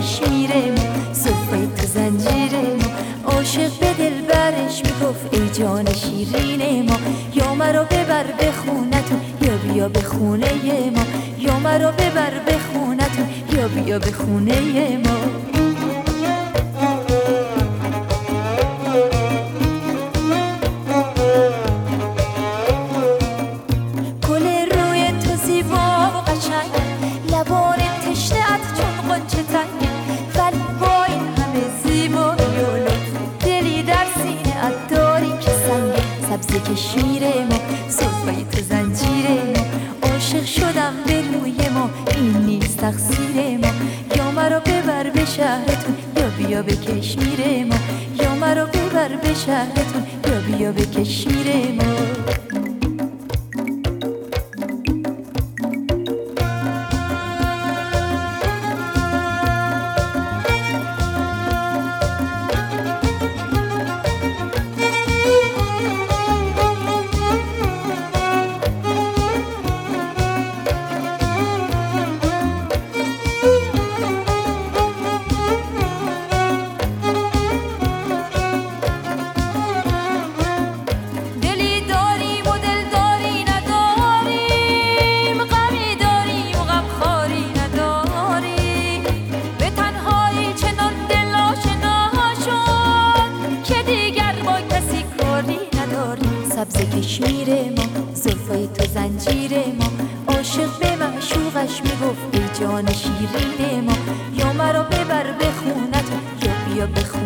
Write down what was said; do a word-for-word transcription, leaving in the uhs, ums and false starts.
کشمیر ما، زلفای تو زنجیر ما. عاشق به دل برش میگفت ای جان شیرین ما، یا مرا ببر به خونتون یا بیا به خونه ما، یا مرا ببر به خونتون یا بیا به خونه ما. لبان تشنه‌ات چون غنچه تنگ، ولی با این همه زیبایی و لطف دلی در سینه‌ات داری که سنگ. سبز کشمیر ما، زلفای تو زنجیر ما. عاشق شدم به روی ما، این نیست تقصیر ما. یا مرا ببر به شهرتون یا بیا به کشمیر ما، یا مرا ببر به شهرتون یا بیا به کشمیر ما. سبز کشمیر ما، زلفای تو زنجیر ما. عاشق به معشوقش میگفت ای جان شیرین ما، یا مرا ببر به خونتون یا بیا به خونه